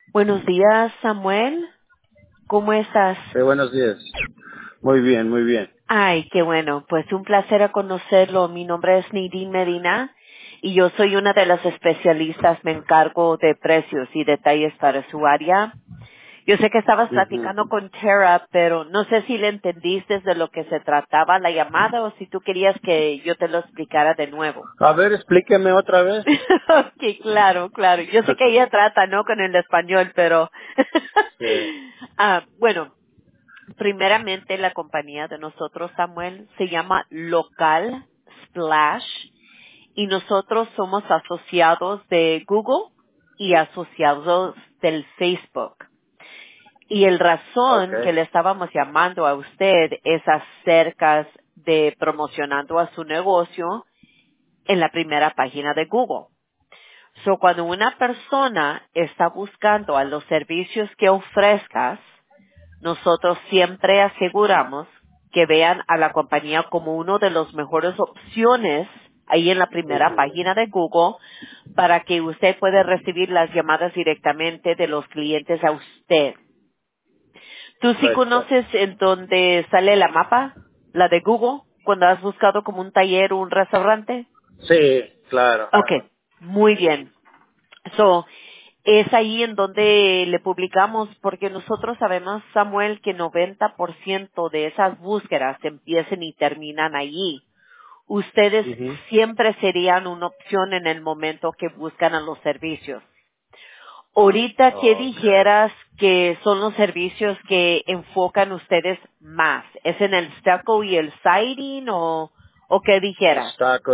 Buenos días, Samuel. ¿Cómo estás? Buenos días. Muy bien, muy bien. Ay, qué bueno. Pues un placer a conocerlo. Mi nombre es Nidín Medina y yo soy una de las especialistas. Me encargo de precios y detalles para su área. Yo sé que estabas Ujú. platicando con Tara, pero no sé si le entendiste de lo que se trataba la llamada o si tú querías que yo te lo explicara de nuevo. A ver, explíqueme otra vez. Ok, claro, claro. Yo sé que ella trata, ¿no? Con el español, pero... Sí. bueno, primeramente la compañía de nosotros, Samuel, se llama Local Splash y nosotros somos asociados de Google y asociados del Facebook. Y el Ok. razón que le estábamos llamando a usted es acerca de promocionando a su negocio en la primera página de Google. So, cuando una persona está buscando a los servicios que ofrezcas, nosotros siempre aseguramos que vean a la compañía como una de las mejores opciones ahí en la primera Ujú. página de Google para que usted pueda recibir las llamadas directamente de los clientes a usted. ¿Tú sí Correcto. conoces en donde sale la mapa, la de Google, cuando has buscado como un taller o un restaurante? Sí, claro. Okay, muy bien. So, es ahí en donde le publicamos, porque nosotros sabemos, Samuel, que 90% de esas búsquedas empiezan y terminan allí. Ustedes Ujú. siempre serían una opción en el momento que buscan a los servicios. Ahorita, ¿qué Ok. dijeras que son los servicios que enfocan ustedes más? ¿Es en el stucco y el siding o qué dijeras?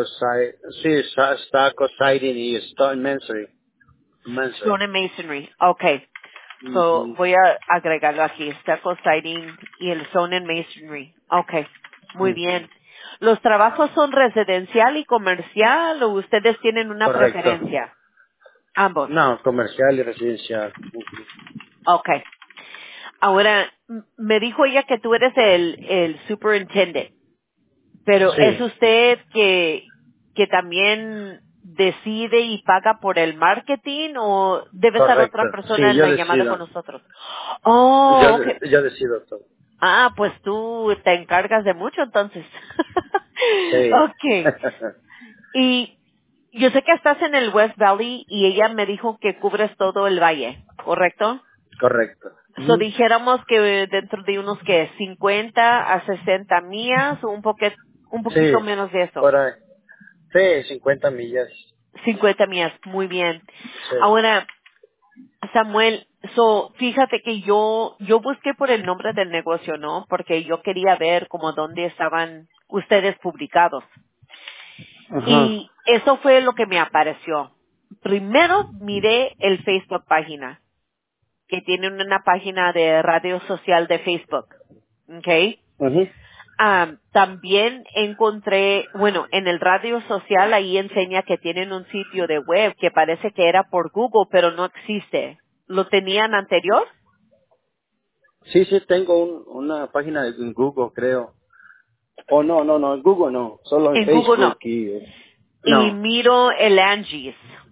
Staco Siding y Stone Mansory. Mansory. Stone and Masonry. Okay. So, Ujú. voy a agregarlo aquí. Stucco Siding y el Stone and Masonry. Okay. Muy Ujú. bien. ¿Los trabajos son residencial y comercial o ustedes tienen una Correcto. preferencia? Ambos. No, comercial y residencial. Ujú. Okay. Ahora, me dijo ella que tú eres el superintendent, pero ¿es Sí, usted que también decide y paga por el marketing o debe estar correcto. otra persona Sí, en yo la llamada con decido. nosotros? Oh, okay. Yo decido todo. Ah, pues tú te encargas de mucho entonces. Sí. Okay. Y yo sé que estás en el West Valley y ella me dijo que cubres todo el valle, ¿correcto? Correcto. So Ujú. dijéramos que dentro de unos que 50 a 60 millas o un poquito Sí, menos de eso. por ahí. Sí, 50 millas. 50 millas, muy bien. Sí. Ahora, Samuel, fíjate que yo busqué por el nombre del negocio, ¿no? Porque yo quería ver como dónde estaban ustedes publicados. Ajá. Y eso fue lo que me apareció. Primero miré el Facebook página, que tiene una página de radio social de Facebook. ¿Ok? Ujú. También encontré, bueno, en el radio social ahí enseña que tienen un sitio de web que parece que era por Google, pero no existe. ¿Lo tenían anterior? Sí, sí, tengo una página en Google, creo. Oh, no, en Google no, solo en En Google no. Facebook y... Y no, miro el Angie's,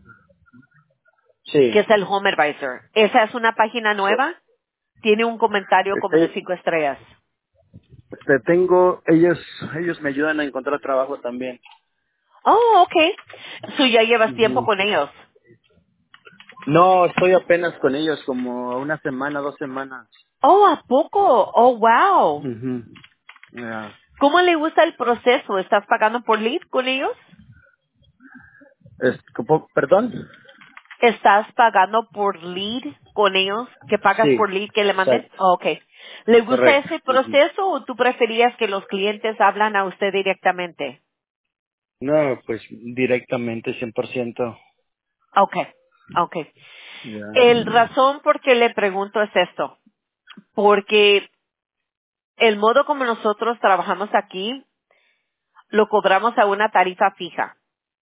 que sí. es el Home Advisor. ¿Esa es una página So, nueva? Tiene un comentario como de este, 5 estrellas. tengo, ellos me ayudan a encontrar trabajo también. Oh, okay. So ya llevas tiempo Ujú. con ellos. No, estoy apenas con ellos como una semana, 2 semanas. Oh, ¿a poco? Oh, wow. Ujú. Ya. ¿Cómo le gusta el proceso? ¿Estás pagando por lead con ellos? ¿Perdón? ¿Estás pagando por lead con ellos? ¿Que pagas Sí, por lead que le manden? exacto, Oh, okay. ¿Le gusta correcto. ese Ujú. proceso o tú preferías que los clientes hablan a usted directamente? No, pues directamente, 100%. Okay, okay. El Ya. razón por qué le pregunto es esto, porque el modo como nosotros trabajamos aquí, lo cobramos a una tarifa fija.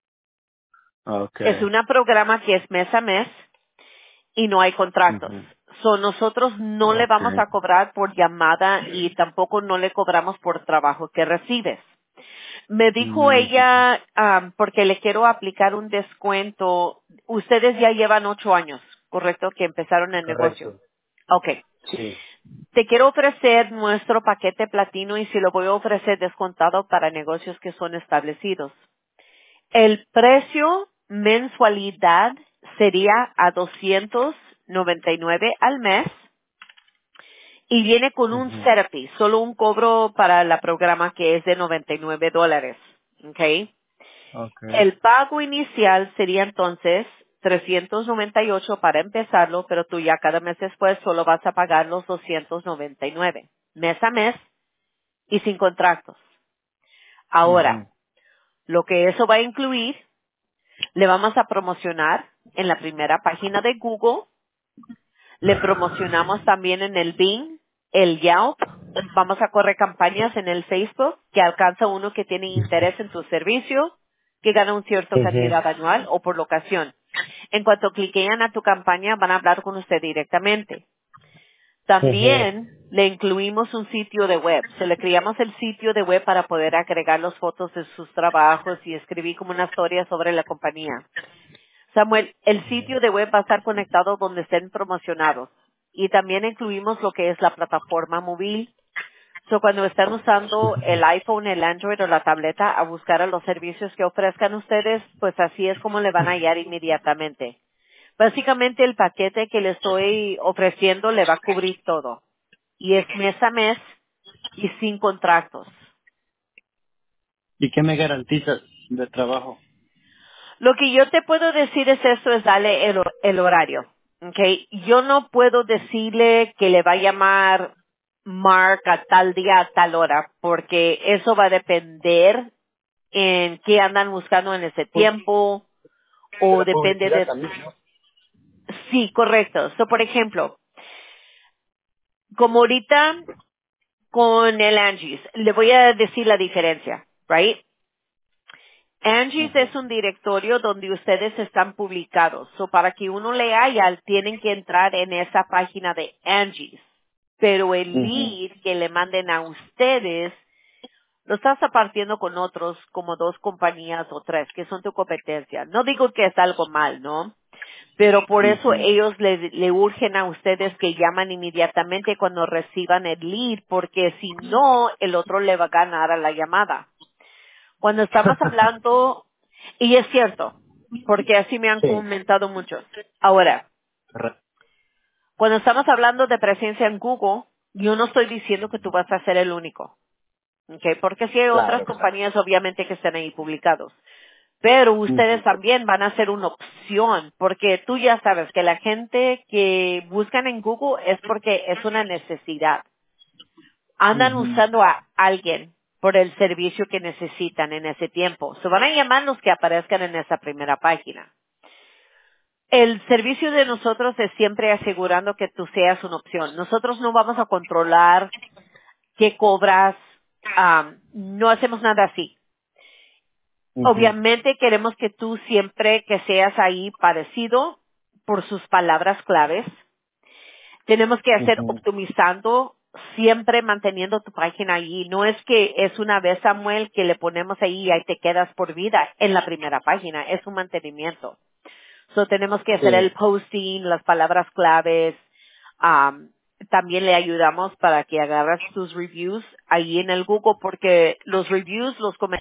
Es Okay. un programa que es mes a mes y no hay contratos. Ujú. Nosotros no le vamos Okay. a cobrar por llamada y tampoco no le cobramos por trabajo que recibes. Me dijo Ujú. ella, porque le quiero aplicar un descuento, ustedes ya llevan 8 años, correcto, que empezaron el negocio. Correcto. Okay. Sí. Te quiero ofrecer nuestro paquete platino y se lo voy a ofrecer descontado para negocios que son establecidos. El precio mensualidad sería a $299 al mes y viene con un Ujú. setup fee, solo un cobro para la programa que es de $99. ¿Ok? Okay. El pago inicial sería entonces 398 para empezarlo, pero tú ya cada mes después solo vas a pagar los 299 mes a mes y sin contratos. Ahora, Ujú. lo que eso va a incluir, le vamos a promocionar en la primera página de Google, le promocionamos también en el Bing, el Yelp, vamos a correr campañas en el Facebook que alcanza uno que tiene interés en tu servicio, que gana un cierto Ujú. cantidad anual o por locación. En cuanto cliquean a tu campaña, van a hablar con usted directamente. Ujú. También le incluimos un sitio de web. Se le creamos el sitio de web para poder agregar las fotos de sus trabajos y escribir como una historia sobre la compañía. Samuel, el sitio de web va a estar conectado donde estén promocionados. Y también incluimos lo que es la plataforma móvil. So, cuando están usando el iPhone, el Android o la tableta a buscar a los servicios que ofrezcan ustedes, pues así es como le van a hallar inmediatamente. Básicamente el paquete que le estoy ofreciendo le va a cubrir todo. Y es mes a mes y sin contratos. ¿Y qué me garantizas de trabajo? Lo que yo te puedo decir es esto, es darle el horario. Okay. Yo no puedo decirle que le va a llamar Mark a tal día, a tal hora, porque eso va a depender en qué andan buscando en ese Pues, tiempo o la depende publicidad de... también, ¿no? Sí, correcto. So, por ejemplo, como ahorita con el Angie's. Le voy a decir la diferencia, right? Angie's Ujú. es un directorio donde ustedes están publicados. So, para que uno le haya, tienen que entrar en esa página de Angie's. Pero el Ujú. lead que le manden a ustedes, lo estás apartiendo con otros, como 2 compañías o 3, que son tu competencia. No digo que es algo mal, ¿no? Pero por eso Ujú. ellos le urgen a ustedes que llaman inmediatamente cuando reciban el lead, porque si no, el otro le va a ganar a la llamada. Cuando estamos hablando, y es cierto, porque así me han Sí. comentado muchos. Ahora, Correcto. cuando estamos hablando de presencia en Google, yo no estoy diciendo que tú vas a ser el único. ¿Ok? Porque si hay otras Claro, claro. compañías, obviamente, que están ahí publicados. Pero ustedes Ujú. también van a ser una opción, porque tú ya sabes que la gente que buscan en Google es porque es una necesidad. Andan Ujú. usando a alguien por el servicio que necesitan en ese tiempo. Se van a llamar los que aparezcan en esa primera página. El servicio de nosotros es siempre asegurando que tú seas una opción. Nosotros no vamos a controlar qué cobras, no hacemos nada así. Ujú. Obviamente queremos que tú siempre que seas ahí parecido por sus palabras claves. Tenemos que hacer Ujú. optimizando, siempre manteniendo tu página ahí. No es que es una vez, Samuel, que le ponemos ahí y ahí te quedas por vida en la primera página. Es un mantenimiento. So, tenemos que hacer el Sí. posting, las palabras claves. am, También le ayudamos para que agarras tus reviews ahí en el Google porque los reviews, los comentarios